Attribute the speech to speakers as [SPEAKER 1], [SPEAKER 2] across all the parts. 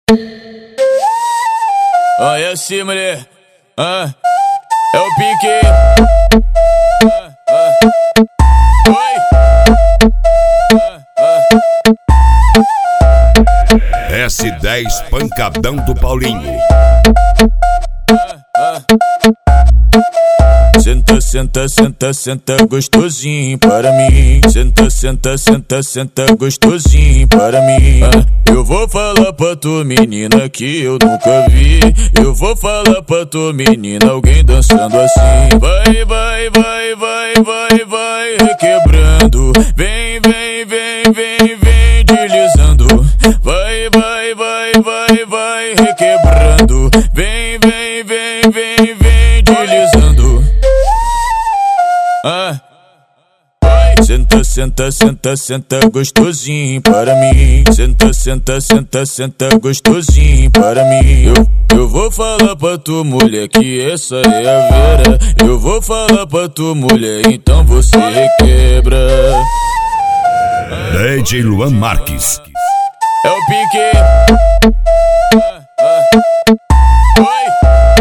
[SPEAKER 1] Olha assim, mulher. É o pique. Oi.
[SPEAKER 2] S10 pancadão do Paulinho.
[SPEAKER 1] Senta, senta, senta, senta gostosinho para mim. Senta, senta, senta, senta gostosinho para mim. Eu vou falar pra tu, menina, que eu nunca vi. Eu vou falar pra tu, menina, alguém dançando assim. Vai, vai, vai, vai, vai, vai, requebrando. Vem, vem, vem, vem, vem, deslizando. Vai, vai, vai, vai, vai, requebrando. Vem, vem, vem, vem, vem, deslizando. Senta, senta, senta, senta gostosinho para mim. Senta, senta, senta, senta gostosinho para mim. Eu vou falar pra tu, mulher, que essa é a Vera. Eu vou falar pra tu, mulher, então você requebra.
[SPEAKER 2] DJ Luan Marques.
[SPEAKER 1] É o pique. Oi.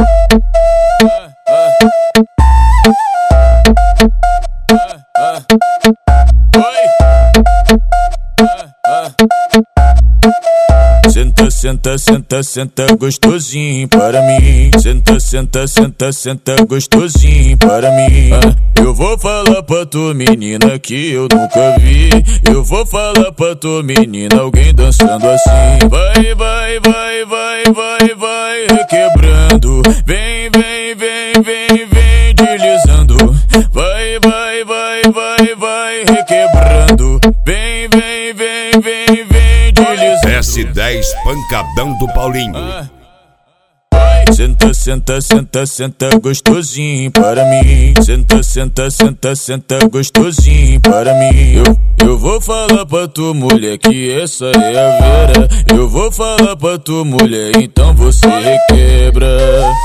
[SPEAKER 1] Senta, senta, senta, senta gostosinho para mim. Senta, senta, senta, senta gostosinho para mim. Eu vou falar pra tu, menina, que eu nunca vi. Eu vou falar pra tu, menina, alguém dançando assim. Vai, vai, vai, vai, vai, vai, requebrando. Vem, vem, vem, vem, vem, deslizando. Vai, vai, vai, vai, vai, requebrando. Vem, vem, vem, vem, vem, deslizando.
[SPEAKER 2] S10 pancadão do Paulinho.
[SPEAKER 1] Senta, senta, senta, senta gostosinho para mim. Senta, senta, senta, senta gostosinho para mim. Eu vou falar pra tu, mulher, que essa é a Vera. Eu vou falar pra tu, mulher, então você requebra.